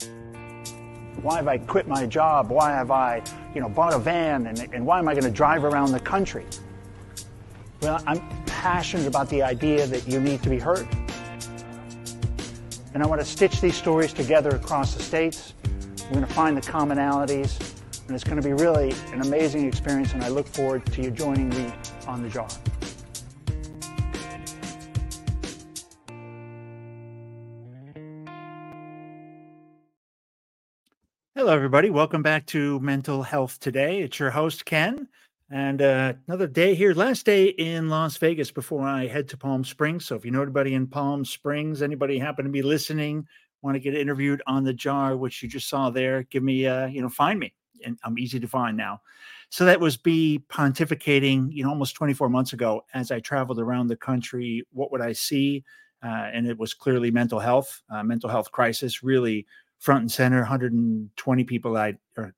Why have I quit my job? Why have I, bought a van? And why am I going to drive around the country? Well, I'm passionate about the idea that you need to be heard. And I want to stitch these stories together across the states. We're going to find the commonalities. And it's going to be really an amazing experience. And I look forward to you joining me on the Jar. Hello, everybody. Welcome back to Mental Health Today. It's your host, Ken. And another day here, last day in Las Vegas before I head to Palm Springs. So if you know anybody in Palm Springs, anybody happen to be listening, want to get interviewed on the Jar, which you just saw there, give me, find me. And I'm easy to find now. So that was me pontificating, almost 24 months ago as I traveled around the country. What would I see? And it was clearly mental health crisis, really front and center. 160 people I'd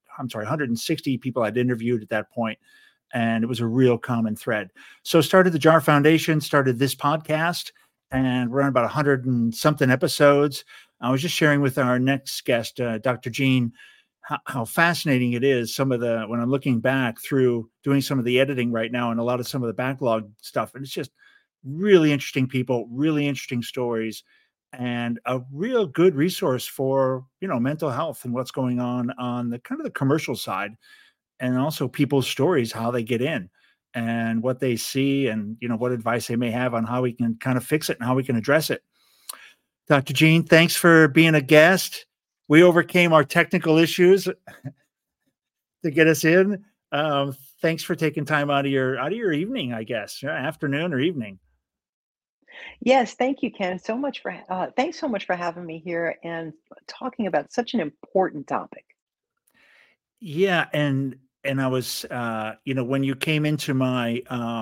interviewed at that point. And it was a real common thread. So started the Jar Foundation, started this podcast, and we're on about 100 and something episodes. I was just sharing with our next guest, Dr. Jean, how fascinating it is. When I'm looking back through doing some of the editing right now and some of the backlog stuff, and it's just really interesting people, really interesting stories, and a real good resource for, mental health and what's going on the kind of the commercial side, and also people's stories, how they get in and what they see, and, what advice they may have on how we can kind of fix it and how we can address it. Dr. Jean, thanks for being a guest. We overcame our technical issues to get us in. Thanks for taking time out of your evening, I guess, afternoon or evening. Yes, thank you, Ken. Thanks so much for having me here and talking about such an important topic. Yeah, and I was, when you came into my,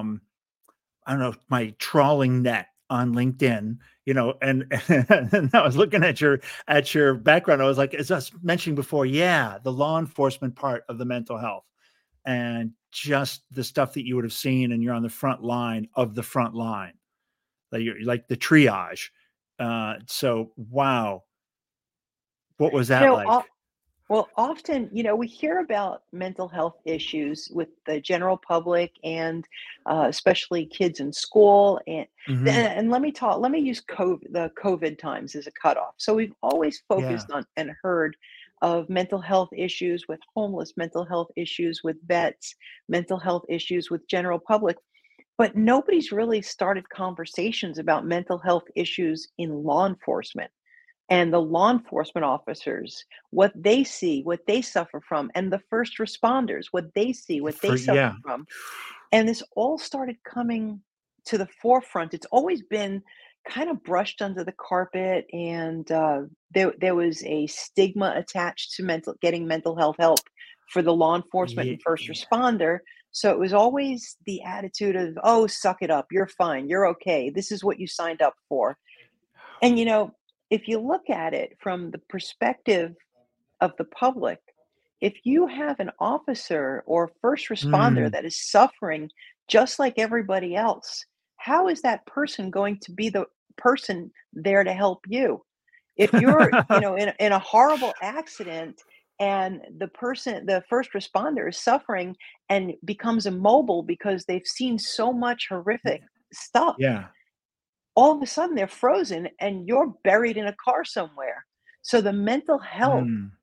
I don't know, my trawling net on LinkedIn, and, and I was looking at your background. I was like, as I was mentioning before, yeah, the law enforcement part of the mental health, and just the stuff that you would have seen, and you're on the front line of the front line, you're like the triage. So wow, what was You that know, like? o- Often, we hear about mental health issues with the general public and especially kids in school. Hmm. And let me use the COVID times as a cutoff. So we've always Yeah. focused on and heard of mental health issues with homeless, mental health issues with vets, mental health issues with general public. But nobody's really started conversations about mental health issues in law enforcement and the law enforcement officers, what they see, what they suffer from, and the first responders, what they see, what they Yeah. suffer from. And this all started coming to the forefront. It's always been kind of brushed under the carpet, and there was a stigma attached to getting mental health help for the law enforcement Yeah. and first responder. So it was always the attitude of, "Oh, suck it up. You're fine. You're okay. This is what you signed up for." And if you look at it from the perspective of the public, if you have an officer or first responder Mm. that is suffering just like everybody else, how is that person going to be the person there to help you? If you're, in a horrible accident and the first responder is suffering and becomes immobile because they've seen so much horrific stuff, Yeah. all of a sudden they're frozen and you're buried in a car somewhere. So the mental health Mm.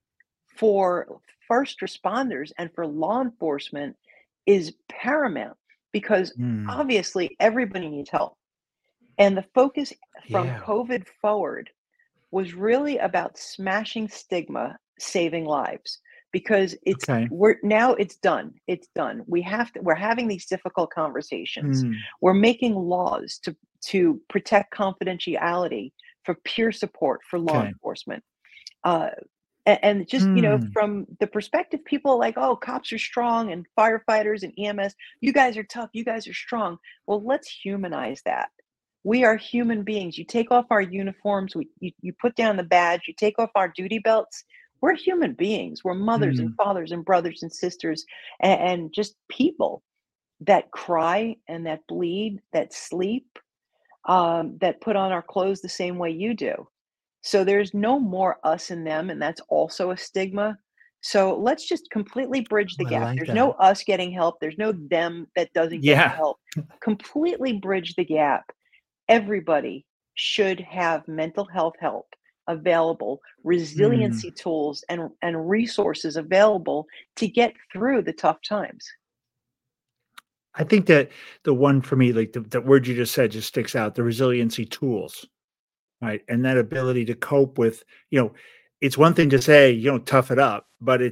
for first responders and for law enforcement is paramount because Mm. obviously everybody needs help. And the focus from Yeah. COVID forward was really about smashing stigma, saving lives because Okay. it's done. It's done. We're having these difficult conversations. Mm. We're making laws to protect confidentiality for peer support for law Okay. enforcement. Uh, and just, Mm. from the perspective, people are like, oh, cops are strong and firefighters and EMS, you guys are tough, you guys are strong. Well, let's humanize that. We are human beings. You take off our uniforms, you put down the badge, you take off our duty belts. We're human beings. We're mothers and Mm. fathers and brothers and sisters and just people that cry and that bleed, that sleep, that put on our clothes the same way you do. So there's no more us and them, and that's also a stigma. So let's just completely bridge the Oh, I gap. like There's no that. us getting help. There's no them that doesn't get the Yeah. help. Completely bridge the gap. Everybody should have mental health help available, Mm. resiliency tools and resources available to get through the tough times. I think that the one for me, like the word you just said just sticks out, the resiliency tools, right? And that ability to cope with, it's one thing to say, tough it up, but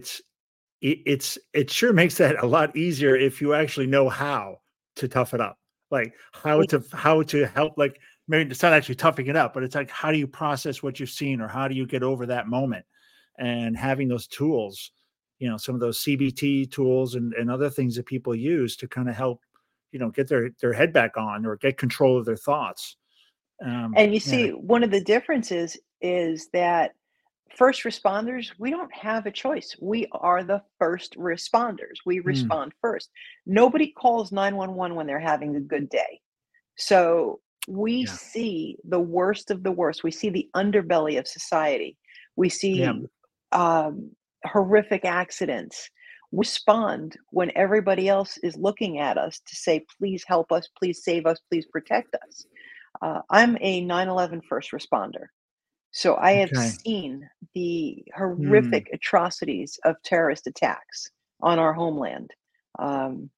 it sure makes that a lot easier if you actually know how to tough it up. Like how to help, like maybe it's not actually toughing it up, but it's like how do you process what you've seen or how do you get over that moment? And having those tools, some of those CBT tools and other things that people use to kind of help, get their head back on or get control of their thoughts. And you Man, see, one of the differences is that first responders, we don't have a choice. We are the first responders. We mm, respond first. Nobody calls 911 when they're having a good day. So we yeah, see the worst of the worst. We see the underbelly of society. We yeah, see um, horrific accidents. We respond when everybody else is looking at us to say, please help us, please save us, please protect us. I'm a 9/11 first responder. So I have okay, seen the mm, horrific atrocities of terrorist attacks on our homeland. Um,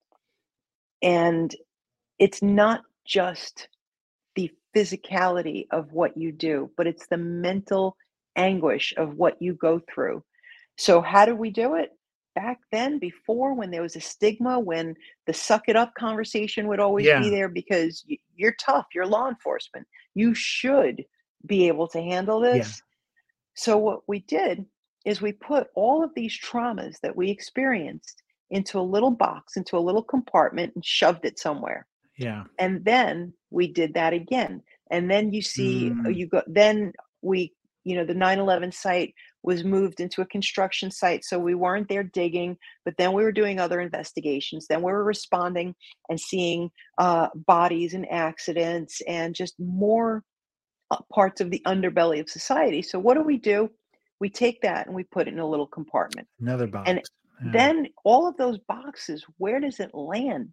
and it's not just the physicality of what you do, but it's the mental anguish of what you go through. So, how do we do it? Back then, before when there was a stigma, when the suck it up conversation would always be yeah, there because you're tough, you're law enforcement, you should be able to handle yeah, this. So, what we did is we put all of these traumas that we experienced into a little box, into a little compartment, and shoved it somewhere. yeah, And then we did that again. And then you see, mm, you go, then we, the 9/11 site was moved into a construction site. So we weren't there digging, but then we were doing other investigations. Then we were responding and seeing bodies and accidents and just more parts of the underbelly of society. So what do? We take that and we put it in a little compartment. another And box. Yeah, then all of those boxes, where does it land?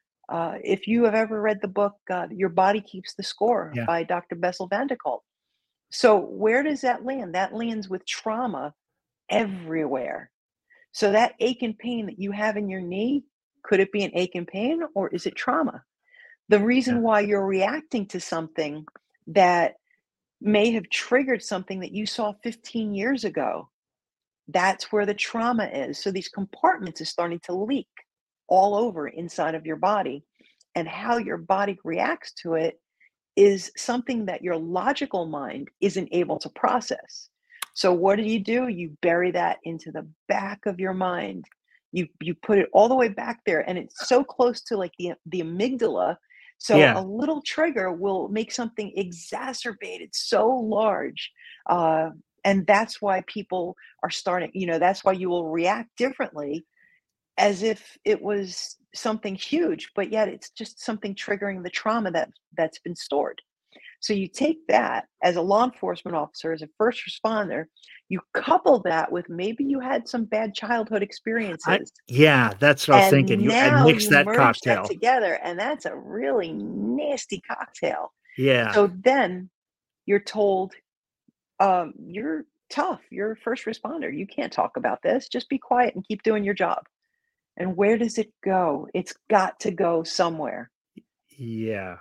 If you have ever read the book, Your Body Keeps the Score yeah, by Dr. Bessel van der Kolk. So, where does that land? That lands with trauma everywhere. So, that ache and pain that you have in your knee, could it be an ache and pain or is it trauma? The yeah, reason why you're reacting to something that may have triggered something that you saw 15 years ago, that's where the trauma is. So, these compartments are starting to leak all over inside of your body. And how your body reacts to it is something that your logical mind isn't able to process. So what do? You bury that into the back of your mind. You put it all the way back there and it's so close to like the amygdala. So yeah. a little trigger will make something exacerbated so large. Uh, and that's why people are starting, that's why you will react differently as if it was something huge, but yet it's just something triggering the trauma that's been stored. So you take that as a law enforcement officer, as a first responder, you couple that with maybe you had some bad childhood I experiences, Yeah, that's what I was thinking. and And now mix you that merge that cocktail. together, and that's a really nasty cocktail. Yeah. So then you're told, you're tough, you're a first responder, you can't talk about this, just be quiet and keep doing your job. And where does it go? It's got to go somewhere. Yeah.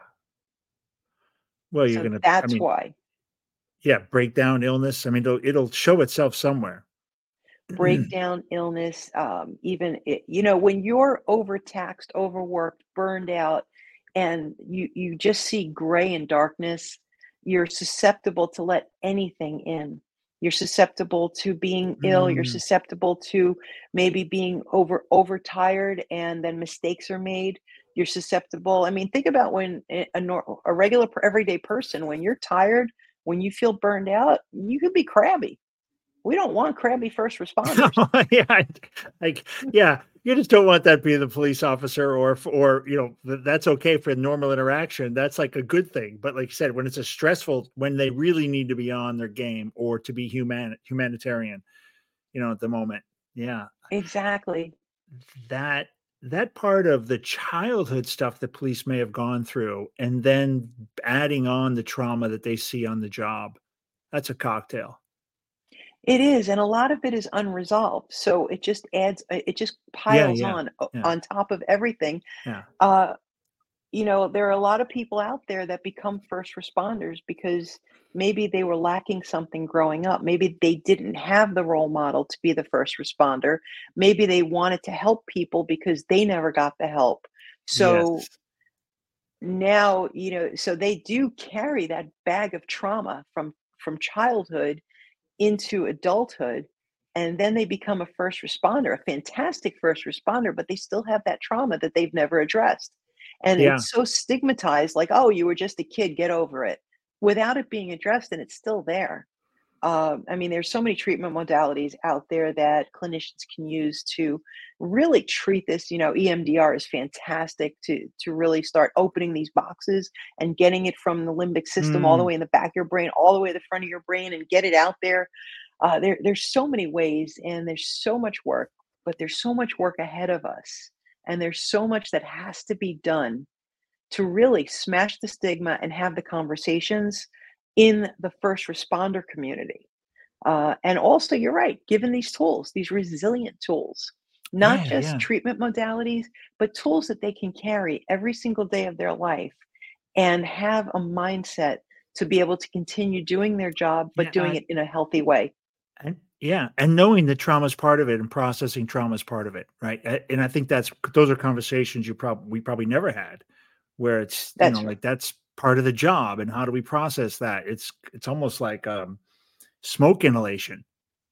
Well, you're So gonna I that's mean, why yeah, breakdown, illness, I mean, it'll show itself somewhere. breakdown, illness, even when you're overtaxed, overworked, burned out, and you just see gray and darkness, you're susceptible to let anything in. You're susceptible to being ill. You're Mm, susceptible to maybe being overtired, and then mistakes are made. You're susceptible. I mean, think about when a regular everyday person, when you're tired, when you feel burned out, you could be crabby. We don't want crabby first responders. yeah, like, yeah, You just don't want that being the police officer, or that's okay for normal interaction. That's like a good thing. But like you said, when it's a stressful, when they really need to be on their game or to be humanitarian, at the moment. Yeah, Exactly. that that part of the childhood stuff that police may have gone through, and then adding on the trauma that they see on the job, that's a cocktail. It is, and a lot of it is unresolved, so it just adds it just Yeah, piles yeah, on yeah, on top of everything. yeah. Uh, there are a lot of people out there that become first responders because maybe they were lacking something growing up. Maybe they didn't have the role model to be the first responder. Maybe they wanted to help people because they never got the help. Yes. So now, so they do carry that bag of trauma from childhood into adulthood, and then they become a first responder, a fantastic first responder, but they still have that trauma that they've never addressed. And Yeah. it's so stigmatized, like, oh, you were just a kid, get over it, without it being addressed, and it's still there. I mean, there's so many treatment modalities out there that clinicians can use to really treat this. EMDR is fantastic to really start opening these boxes and getting it from the limbic system all the Mm, way in the back of your brain, all the way to the front of your brain, and get it out there. There's so many ways, and there's so much work, but there's so much work ahead of us, and there's so much that has to be done to really smash the stigma and have the conversations in the first responder community. And also, you're right, given these tools, these resilient tools, not yeah, just yeah, treatment modalities, but tools that they can carry every single day of their life and have a mindset to be able to continue doing their job, but doing yeah. it in a healthy way. And yeah, and knowing that trauma is part of it and processing trauma is part of it, right? And I think those are conversations we probably never had, where it's, That's like that's part of the job, and how do we process that? It's almost like smoke inhalation.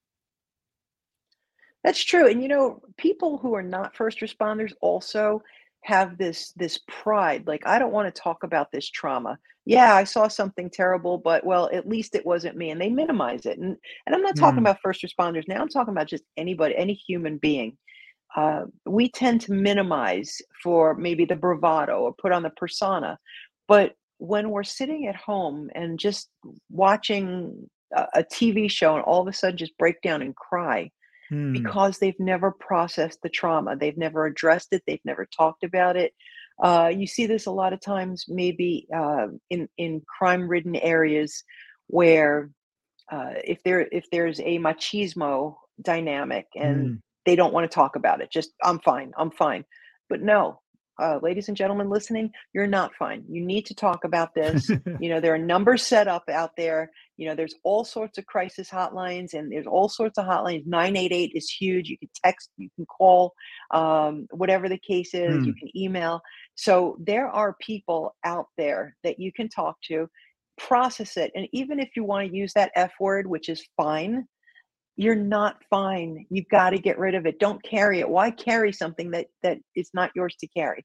That's true, and, people who are not first responders also have this pride, like, "I don't wanna talk about this trauma. Yeah, I saw something terrible, but, well, at least it wasn't me," and they minimize it, and I'm not talking Mm, about first responders now, I'm talking about just anybody, any human being. We tend to minimize for maybe the bravado or put on the persona, but when we're sitting at home and just watching a TV show and all of a sudden just break down and cry, mm, because they've never processed the trauma, they've never addressed it, they've never talked about it. You see this a lot of times, maybe in crime-ridden areas, where if there's a machismo dynamic and mm. they don't want to talk about it, just I'm fine. But no, ladies and gentlemen listening, you're not fine. You need to talk about this. There are numbers set up out there. There's all sorts of crisis hotlines, and there's all sorts of hotlines. 988 is huge. You can text, you can call, whatever the case is, you Mm. can email. So there are people out there that you can talk to, process it. And even if you want to use that F word, which is fine, you're not fine. You've got to get rid of it. Don't carry it. Why carry something that is not yours to carry?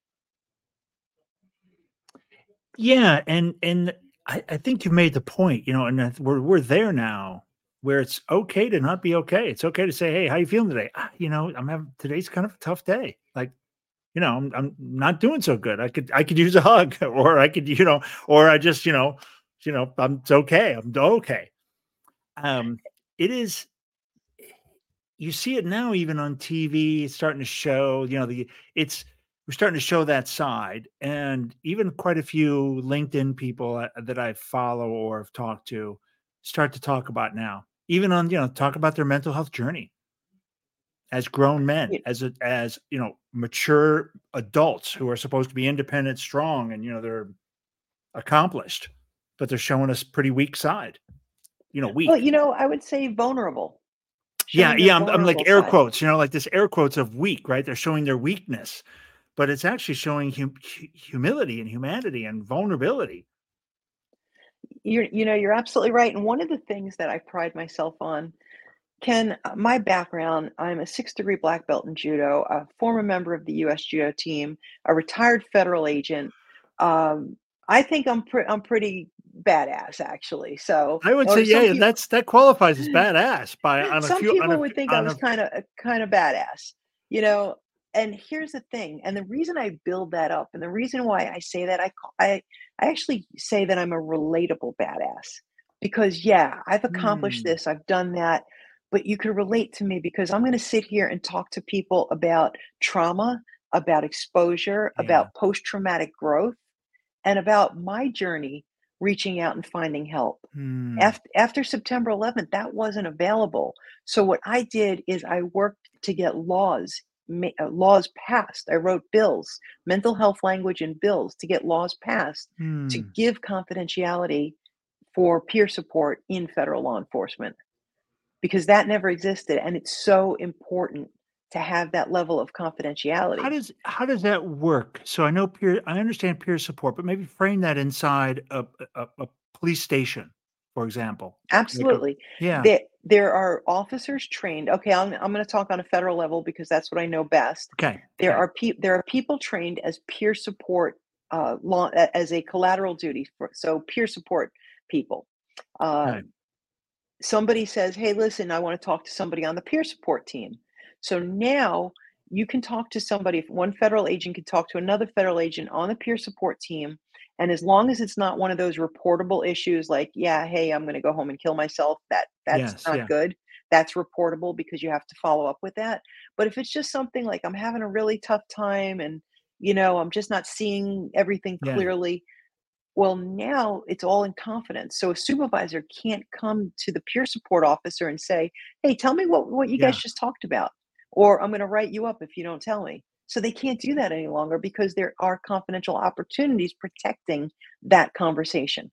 Yeah, and I think you made the point, and we're there now, where it's okay to not be okay. It's okay to say, "Hey, how you feeling today?" I'm having today's kind of a tough day. Like, I'm not doing so good. I could use a hug, or I could, or I just, it's okay. I'm okay. Um, it is. You see it now, even on TV. It's starting to show. It's we're starting to show that side, and even quite a few LinkedIn people that I follow or have talked to start to talk about now. Even on, talk about their mental health journey as grown men, Y- as mature adults who are supposed to be independent, strong, and they're accomplished, but they're showing us pretty weak side. Well, Weak. I would say vulnerable, Yeah, showing their yeah. I'm like vulnerable air side. quotes, like this air quotes of weak, right? They're showing their weakness, but it's actually showing humility and humanity and vulnerability. You're absolutely right. And one of the things that I pride myself on, my background, I'm a 6th-degree black belt in judo, a former member of the US judo team, a retired federal agent. Um, I think I'm pretty badass, actually. So, I would say, or yeah, some yeah, people that qualifies as badass by on a some few people would think I was kind of badass, you know, and here's the thing, and the reason I build that up, and the reason why I say that, I actually say that I'm a relatable badass because yeah, I've accomplished Hmm. this, I've done that, but you can relate to me because I'm going to sit here and talk to people about trauma, about exposure, Yeah. about post-traumatic growth, and about my journey reaching out and finding help. Hmm. After September 11th, that wasn't available. So what I did is I worked to get laws passed. I wrote bills, mental health language and bills to get laws passed to Hmm. give confidentiality for peer support in federal law enforcement because that never existed, and it's so important to have that level of confidentiality. How does that work? So I understand peer support, but maybe frame that inside a police station, for example. Like a Absolutely. yeah. There are officers trained. Okay, I'm going to talk on a federal level because that's what I know best. Okay. There Okay. are there are people trained as peer support as a collateral duty for so peer support people. Uh, Okay. Somebody says, "Hey, listen, I want to talk to somebody on the peer support team." So now you can talk to somebody. If one federal agent can talk to another federal agent on the peer support team, and as long as it's not one of those reportable issues, like, "Yeah, hey, I'm going to go home and kill myself," that's Yes. not Yeah. good. That's reportable because you have to follow up with that. But if it's just something like I'm having a really tough time and I'm just not seeing everything Yeah. clearly, well, now it's all in confidence. So a supervisor can't come to the peer support officer and say, "Hey, tell me what you guys Yeah. just talked about," or "I'm going to write you up if you don't tell me." So they can't do that any longer because there are confidential opportunities protecting that conversation.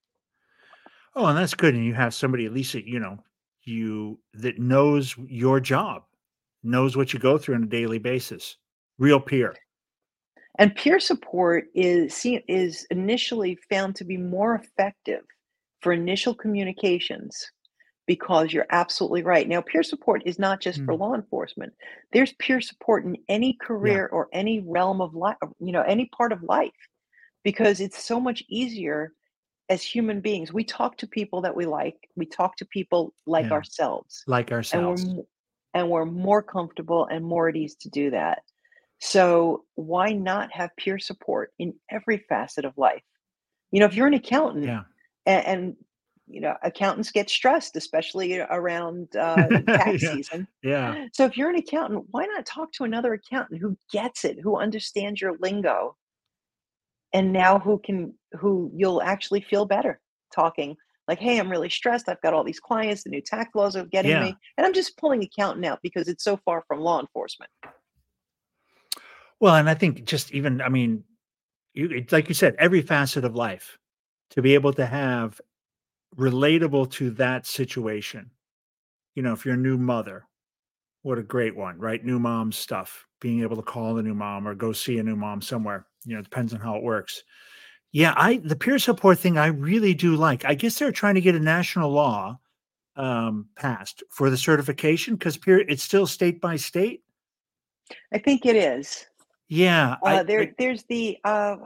Oh, and that's good. And you have somebody at least that you that knows your job, knows what you go through on a daily basis. Real peer. And peer support is initially found to be more effective for initial communications because you're absolutely right. Now, peer support is not just for Mm. law enforcement. There's peer support in any Yeah. career or any realm of life, any part of life, because it's so much easier as human beings. We talk to people that we like. We talk to people like Yeah. ourselves, Like and ourselves. we're more comfortable and more at ease to do that. So why not have peer support in every facet of life? If you're an accountant Yeah. and accountants get stressed, especially around tax Yeah. season. Yeah. So if you're an accountant, why not talk to another accountant who gets it, who understands your lingo, and now who you'll actually feel better talking like, "Hey, I'm really stressed. I've got all these clients. The new tax laws are getting Yeah. me," and I'm just pulling accountant out because it's so far from law enforcement. Well, and I think just even, I mean, it's like you said, every facet of life to be able to have relatable to that situation. If you're a new mother, what a great one, right? New mom stuff, being able to call a new mom or go see a new mom somewhere, depends on how it works. Yeah, the peer support thing I really do like. I guess they're trying to get a national law passed for the certification because peer it's still state by state. I think it is. Yeah, There's the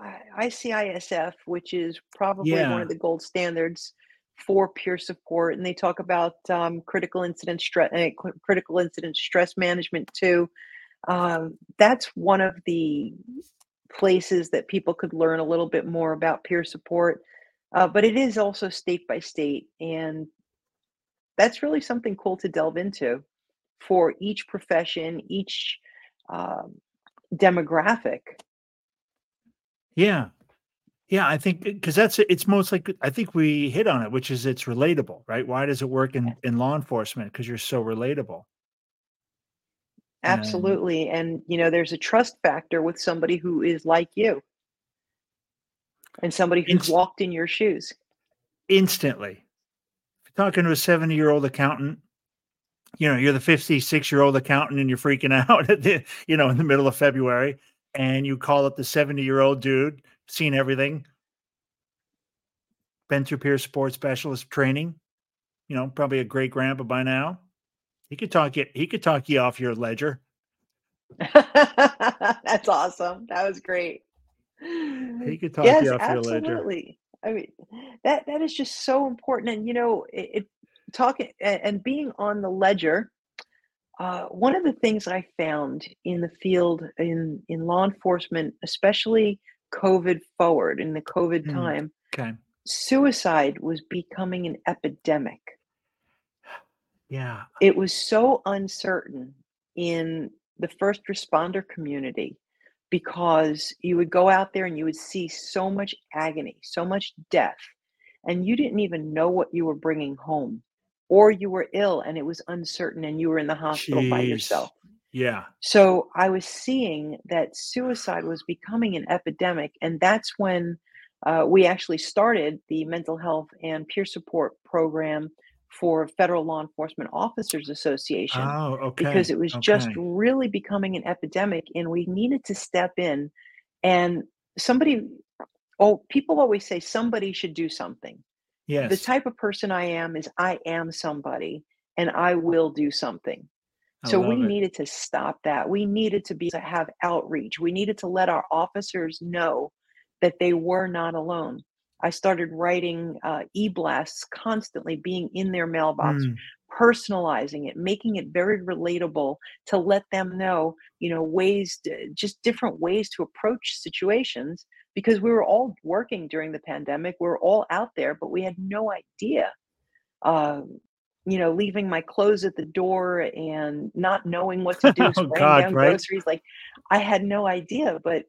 ICISF, which is probably one of yeah, the gold standards for peer support, and they talk about critical incident stress management too. That's one of the places that people could learn a little bit more about peer support, but it is also state by state, and that's really something cool to delve into for each profession, each um, demographic. yeah. Yeah, I think because it's most like I think we hit on it, which is it's relatable, right? Why does it work in law enforcement? Because you're so relatable. And Absolutely, and, there's a trust factor with somebody who is like you and somebody who's inst walked in your shoes. instantly, if you're talking to a 70-year-old accountant, you're the 56-year-old accountant and you're freaking out in the middle of February, and you call up the 70-year-old dude, seen everything, been through peer support specialist training, probably a great grandpa by now. He could talk you off your ledger. That's awesome. That was great. He could talk Yes, you off your ledger. absolutely. I mean, that is just so important, and, talking and being on the ledger, One of the things that I found in the field in law enforcement, especially COVID forward in the COVID Mm, time, okay. suicide was becoming an epidemic. Yeah. It was so uncertain in the first responder community because you would go out there and you would see so much agony, so much death, and you didn't even know what you were bringing home, or you were ill and it was uncertain and you were in the hospital by Jeez. yourself. Yeah. So I was seeing that suicide was becoming an epidemic, and that's when we actually started the mental health and peer support program for Federal Law Enforcement Officers Association Oh, because okay. it was just Okay. really becoming an epidemic, and we needed to step in. And somebody, oh, people always say somebody should do something. The Yes. type of person I am is I am somebody, and I will do something. I So we love it. needed to stop that. We needed to be to have outreach. We needed to let our officers know that they were not alone. I started writing e-blasts constantly, being in their mailbox, Mm, personalizing it, making it very relatable to let them know, ways to, just different ways to approach situations because we were all working during the pandemic. We were all out there, but we had no idea um, leaving my clothes at the door and not knowing what to do, oh spraying God, down right? groceries. Like I had no idea, but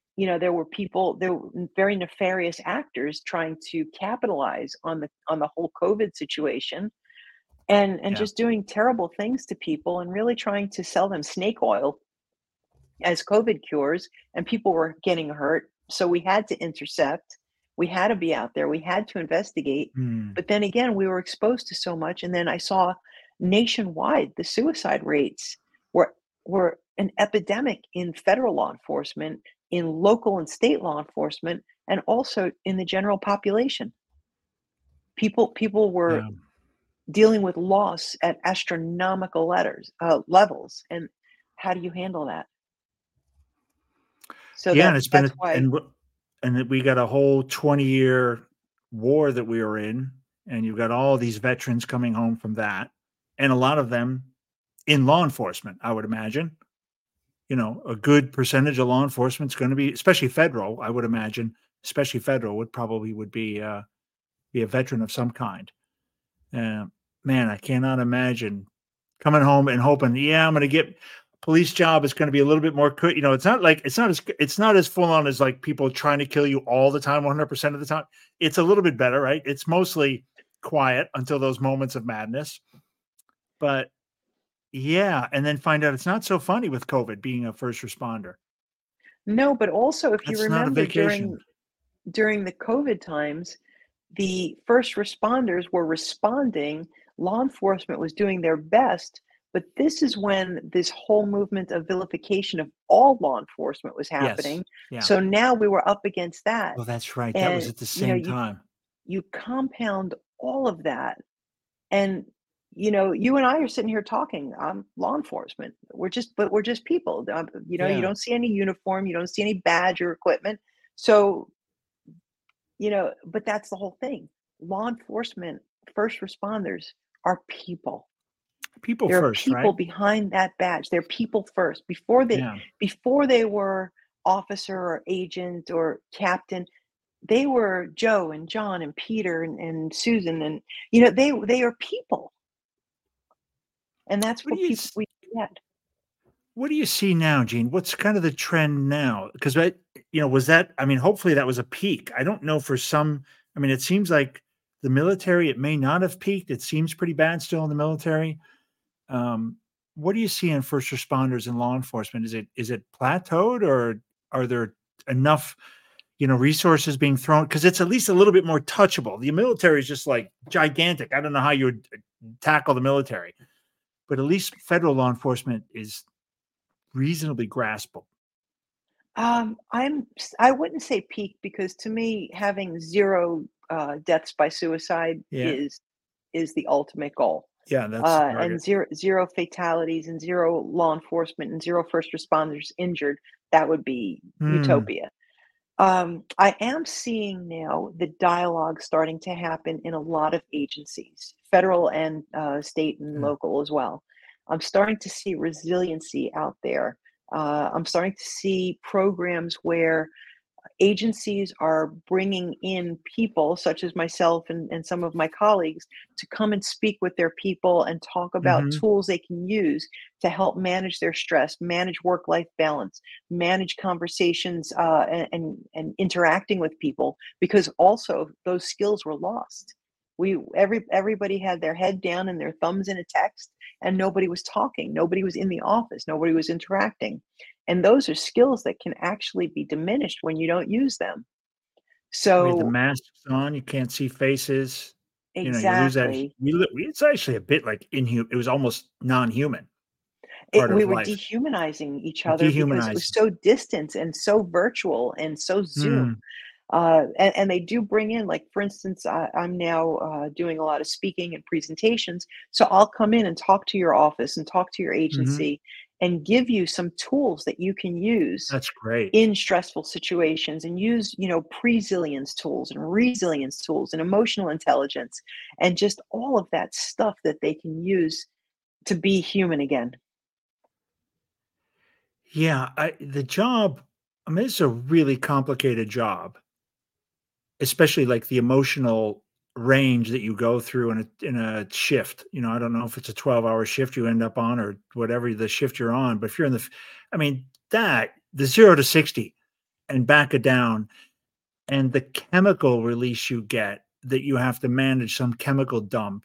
there were very nefarious actors trying to capitalize on the whole COVID situation and Yeah. just doing terrible things to people and really trying to sell them snake oil as COVID cures, and people were getting hurt. So we had to intercept. We had to be out there. We had to investigate. Mm. But then again, we were exposed to so much. And then I saw nationwide the suicide rates were were an epidemic in federal law enforcement, in local and state law enforcement, and also in the general population. People were Yeah. dealing with loss at astronomical levels. And how do you handle that? So Yeah, and it's been that's a why. and that we got a whole 20-year war that we were in, and you've got all these veterans coming home from that, and a lot of them in law enforcement, I would imagine. A good percentage of law enforcement's gonna be especially federal, I would imagine, especially federal would be a veteran of some kind. Uh, Man, I cannot imagine coming home and hoping, "Yeah, I'm gonna get police job is gonna be a little bit more it's not as full on as, like, people trying to kill you all the time, 100% of the time. It's a little bit better, right? It's mostly quiet until those moments of madness, but yeah, and then find out it's not so funny with COVID being a first responder. No, but also if you That's not a remember vacation. during the COVID times, the first responders were responding, law enforcement was doing their best, but this is when this whole movement of vilification of all law enforcement was Yes. happening. Yeah. So now we were up against that. Oh, that's right. That was And at the same you time. compound all of that and you and I are sitting here talking. I'm law enforcement. We're just people. You Yeah. don't see any uniform, you don't see any badge or equipment. So, but that's the whole thing. Law enforcement, first responders are people. People There are first, people right? behind that badge. They're people first. Yeah. Before they were officer or agent or captain, they were Joe and John and Peter and Susan and they are people. And that's What do what you people we forget. What do you see now, Gene? What's kind of the trend now? Because was that I mean, hopefully that was a peak. I don't know for some I mean, it seems like the military, it may not have peaked. It seems pretty bad still in the military. Um, what do you see in first responders and law enforcement? Is it plateaued or are there enough, resources being thrown? Because it's at least a little bit more touchable. The military is just like gigantic. I don't know how you would tackle the military, but at least federal law enforcement is reasonably graspable. I wouldn't say peak because to me, having zero deaths by suicide Yeah. is the ultimate goal. Yeah, that's the And target. zero fatalities and zero law enforcement and zero first responders injured. That would be Mm, utopia. I am seeing now the dialogue starting to happen in a lot of agencies, federal and state and mm. local as well. I'm starting to see resiliency out there. I'm starting to see programs where agencies are bringing in people such as myself and some of my colleagues to come and speak with their people and talk about Hmm. tools they can use to help manage their stress, manage work-life balance, manage conversations, and interacting with people, because also those skills were lost. Everybody had their head down and their thumbs in a text, and nobody was talking, nobody was in the office, nobody was interacting, and those are skills that can actually be diminished when you don't use them. We had the So masks on, you can't see faces. You know, you lose that. exactly. It's actually a bit like inhuman. It was almost non-human It part we of were life. dehumanizing each other because it was Dehumanizing. so distant and so virtual and so Zoom. Mm, And they do bring in, like, for instance, I'm now doing a lot of speaking and presentations. So I'll come in and talk to your office and talk to your mhm. agency and give you some tools that you can use That's great. in stressful situations, and use, presilience tools and resilience tools and emotional intelligence and just all of that stuff that they can use to be human again. Yeah, the job, I mean, it's a really complicated job, especially like the emotional range that you go through in a shift. You know, I don't know if it's a 12-hour shift you end up on or whatever the shift you're on, but if you're in I mean, that the 0 to 60 and back it down, and the chemical release you get that you have to manage some chemical dump.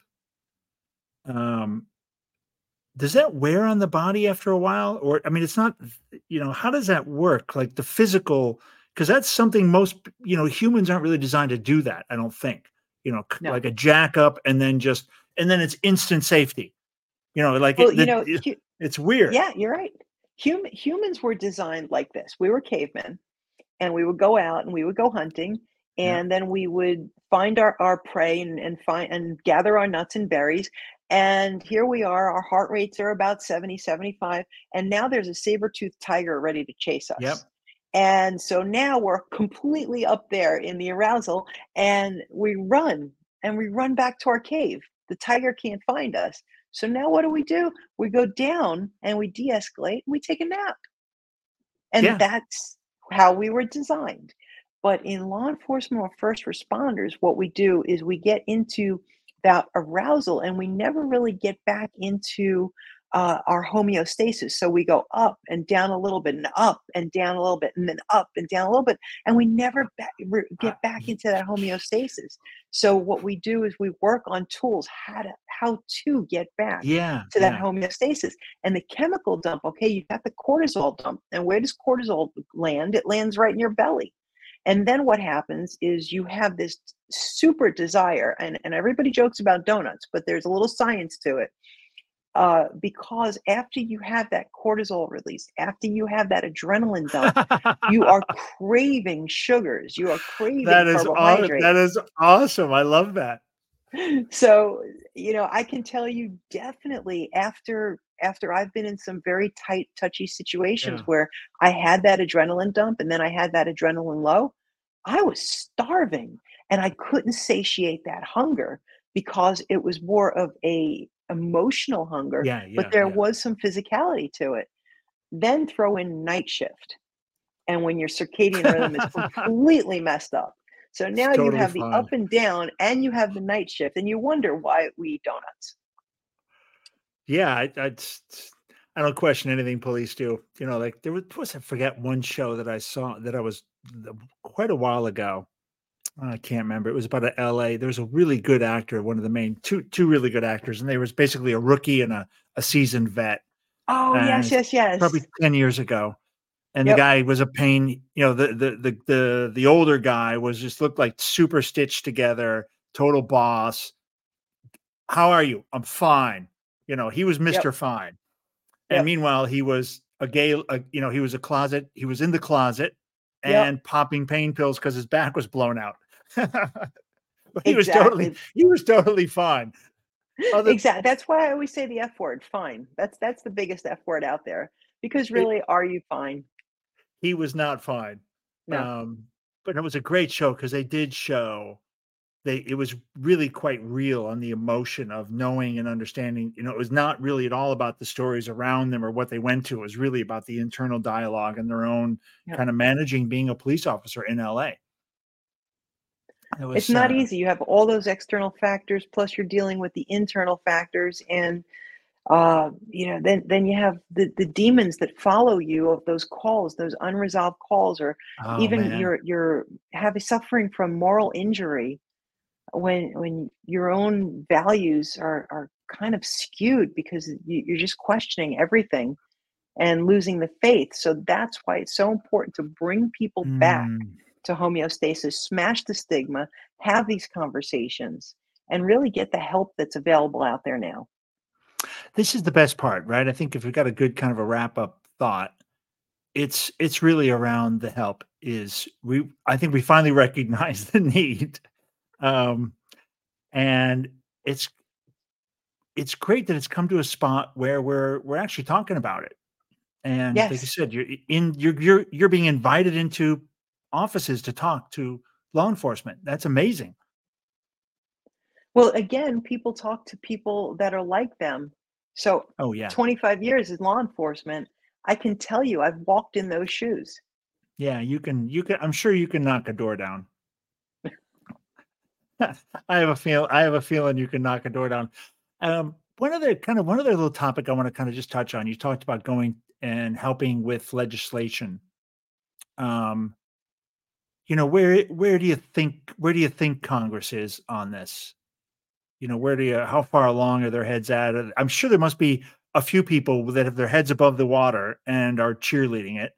Um, does that wear on the body after a while? Or I mean, it's not, how does that work? Like the physical, because that's something humans aren't really designed to do that, I don't think. No. Like a jack up and then it's instant safety. Like Well, it's weird. yeah, you're right. Humans were designed like this. We were cavemen, and we would go out and we would go hunting, Yeah. and then we would find our prey and find and gather our nuts and berries. And here we are, our heart rates are about 70, 75, and now there's a saber-toothed tiger ready to chase us. Yep. And so now we're completely up there in the arousal, and we run back to our cave. The tiger can't find us. So now what do? We go down and we de-escalate and we take a nap. And Yeah. that's how we were designed. But in law enforcement or first responders, what we do is we get into that arousal and we never really get back into our homeostasis. So we go up and down a little bit, and up and down a little bit, and then up and down a little bit, and we never I get back y into that homeostasis. So what we do is we work on tools how to get back yeah, to that yeah. homeostasis. And the chemical dump, okay, you've got the cortisol dump. And where does cortisol land? It lands right in your belly. And then what happens is you have this super desire, and everybody jokes about donuts, but there's a little science to it. Because after you have that cortisol release, after you have that adrenaline dump, you are craving sugars, you are craving That carbohydrate. is awesome, I love that. So, I can tell you definitely after I've been in some very tight, touchy situations Yeah. where I had that adrenaline dump and then I had that adrenaline low, I was starving and I couldn't satiate that hunger because it was more of a emotional hunger, Yeah, but yeah, there yeah. was some physicality to it. Then throw in night shift, and when your circadian rhythm is completely messed up. So It's now you totally have the up fine. and down and you have the night shift, and you wonder why we eat donuts. Yeah, I don't question anything police do. Like I forget one show that I saw that I was quite a while ago. I can't remember. It was about a LA. There was a really good actor, one of the main two really good actors, and they was basically a rookie and a seasoned vet. Oh, And yes, it's yes, yes. probably 10 years ago. And the Yep, guy was a pain, the older guy was just looked like super stitched together, total boss. "How are you?" "I'm fine." He was yep, Mr. Fine. And yep, meanwhile, he was a gay, he was in the closet yep. and popping pain pills because his back was blown out. But Exactly. he was totally fine. Other Exactly. That's why I always say the F word, fine. That's the biggest F word out there. Because it really, are you fine? He was not fine. No. Um, but it was a great show because they did show, it was really quite real on the emotion of knowing and understanding. It was not really at all about the stories around them or what they went to. It was really about the internal dialogue and their own Yep. kind of managing being a police officer in LA. It It's was, not easy. You have all those external factors, plus you're dealing with the internal factors, and then you have the demons that follow you of those calls, those unresolved calls, or oh even man. you're having suffering from moral injury when your own values are kind of skewed because you're just questioning everything and losing the faith. So that's why it's so important to bring people back Mm. to homeostasis, smash the stigma, have these conversations, and really get the help that's available out there now. This is the best part, right? I think if we've got a good kind of a wrap up thought, it's really around the help. Is we I think we finally recognize the need. Um, and it's it's great that it's come to a spot where we're actually talking about it. And like you Yes. said, you're being invited into offices to talk to law enforcement. That's amazing. Well, again, people talk to people that are like them. So Oh yeah. 25 years in law enforcement, I can tell you I've walked in those shoes. Yeah, you can I'm sure you can knock a door down. I have a feeling you can knock a door down. One other little topic I want to kind of just touch on. You talked about going and helping with legislation. Um, where do you think Congress is on this? Where do you how far along are their heads at? I'm sure there must be a few people that have their heads above the water and are cheerleading it.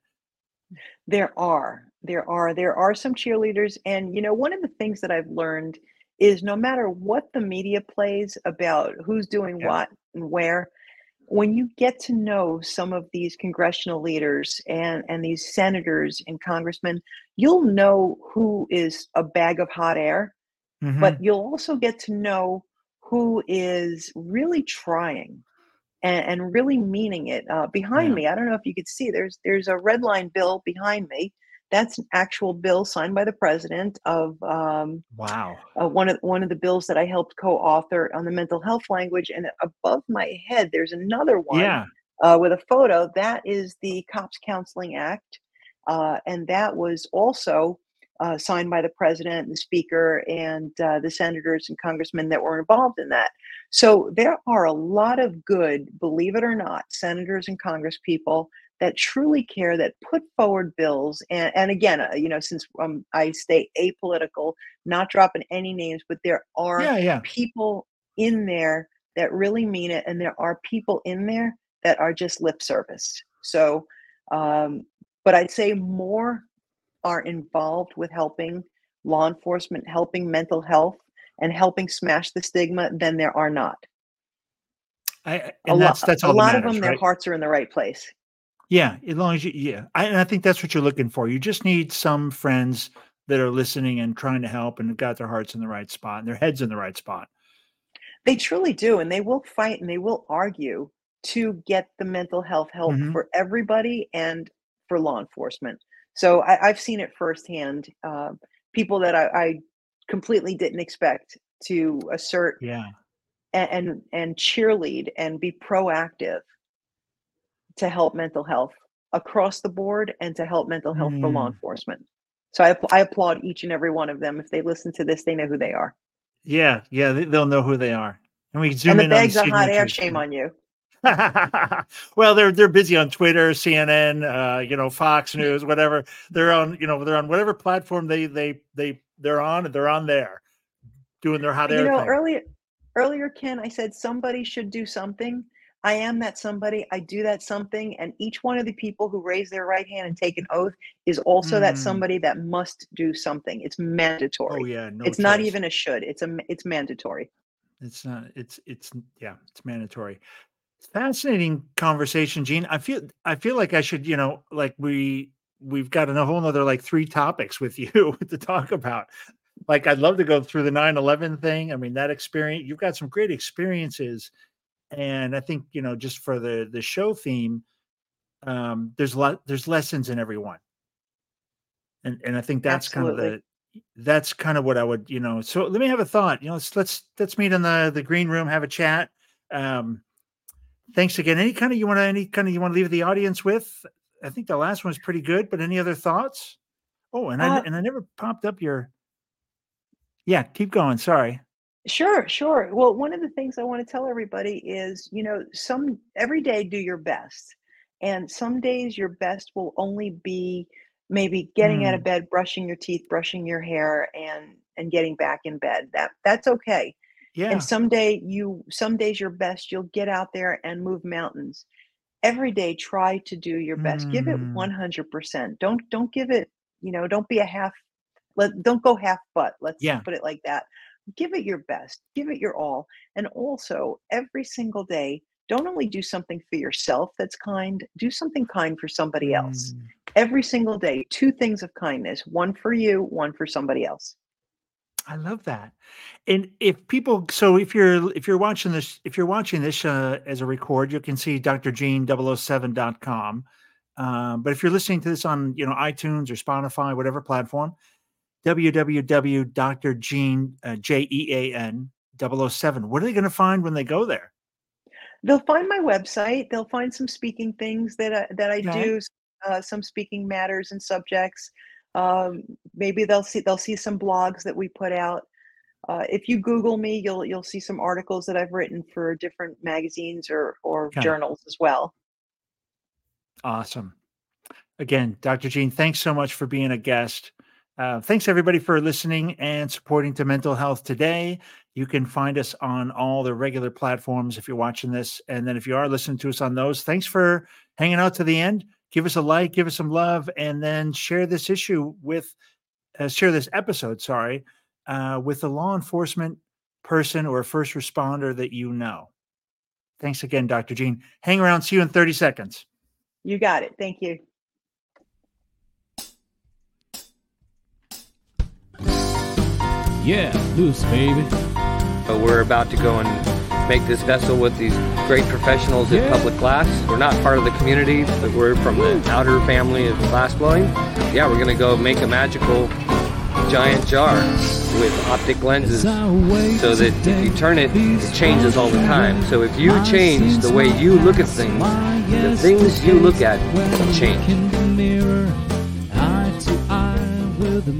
There are some cheerleaders, and one of the things that I've learned is no matter what the media plays about who's doing Yeah. what and where, when you get to know some of these congressional leaders and these senators and congressmen, you'll know who is a bag of hot air, but Mhm. you'll also get to know who is really trying and really meaning it. Behind Yeah. me, I don't know if you could see, there's a red line bill behind me. That's an actual bill signed by the president of Wow. one of the bills that I helped co-author on the mental health language. And above my head, there's another one Yeah. with a photo. That is the Cops Counseling Act, and that was also signed by the president, the speaker, and the senators and congressmen that were involved in that. So there are a lot of good, believe it or not, senators and congresspeople that truly care, that put forward bills. And again, since I stay apolitical, not dropping any names, but there are Yeah, yeah. people in there that really mean it, and there are people in there that are just lip service. So, um, but I'd say more are involved with helping law enforcement, helping mental health, and helping smash the stigma than there are not. I A and lot, that's a all that lot of matters, them, their right? hearts are in the right place. Yeah, as long as and I think that's what you're looking for. You just need some friends that are listening and trying to help and have got their hearts in the right spot and their heads in the right spot. They truly do, and they will fight and they will argue to get the mental health help Mhm. for everybody and for law enforcement. So I've seen it firsthand. People that I completely didn't expect to assert Yeah. and cheerlead and be proactive to help mental health across the board and to help mental health for law Mm. enforcement. So I applaud each and every one of them. If they listen to this, they know who they are. Yeah, yeah, they'll know who they are. And we can And zoom the in on the bags of hot air, signatures. shame on you. Well, they're busy on Twitter, CNN, Fox News, whatever. They're on whatever platform they're on, and they're on there doing their hot You air know, thing. earlier, Ken, I said somebody should do something. I am that somebody. I do that something, and each one of the people who raise their right hand and take an oath is also that Mm. somebody that must do something. It's Oh mandatory. yeah, no It's not choice. even a should. It's mandatory. It's not. It's yeah. It's mandatory. It's fascinating conversation, Gene. I feel like I should, like we've got a whole nother like three topics with you to talk about. Like I'd love to go through the 9/11 thing. I mean, that experience. You've got some great experiences, and I think just for the show theme, there's lessons in every one, and I think that's kind of Absolutely. that's kind of what I would, so let me have a thought. Let's meet in the green room, have a chat. Thanks again. Any kind of you want to leave the audience with? I think the last one was pretty good, but any other thoughts? Oh, and I never popped up your. Yeah, keep going. Sorry. Sure. Well, one of the things I want to tell everybody is, every day do your best. And some days your best will only be maybe getting out of bed, brushing your teeth, brushing your hair, and getting back in bed. That's okay. Yeah. And some days your best, you'll get out there and move mountains. Every day, try to do your best. Give it 100%. Don't give it, don't be don't go half butt. Let's put it like that. Give it your best. Give it your all. And also, every single day, don't only do something for yourself that's kind, do something kind for somebody else. Every single day, 2 things of kindness, one for you, one for somebody else. I love that. And if you're watching this as a record, you can see drgene007.com. But if you're listening to this on, iTunes or Spotify, whatever platform, www.drgene, Jean 007. What are they going to find when they go there? They'll find my website. They'll find some speaking things that I do, some speaking matters and subjects. Maybe they'll see some blogs that we put out. If you Google me, you'll see some articles that I've written for different magazines or journals as well. Awesome. Again, Dr. Jean, thanks so much for being a guest. Thanks everybody for listening and supporting To Mental Health Today. You can find us on all the regular platforms if you're watching this. And then if you are listening to us on those, thanks for hanging out to the end. Give us a like, give us some love, and then share this episode, with a law enforcement person or a first responder that you know. Thanks again, Dr. Jean. Hang around. See you in 30 seconds. You got it. Thank you. Yeah, loose, baby. We're about to go and make this vessel with these great professionals at Public Glass. We're not part of the community, but we're from the outer family of glass blowing. Yeah, we're going to go make a magical giant jar with optic lenses so that if you turn it, it changes all the time. So if you change the way you look at things, the things you look at change.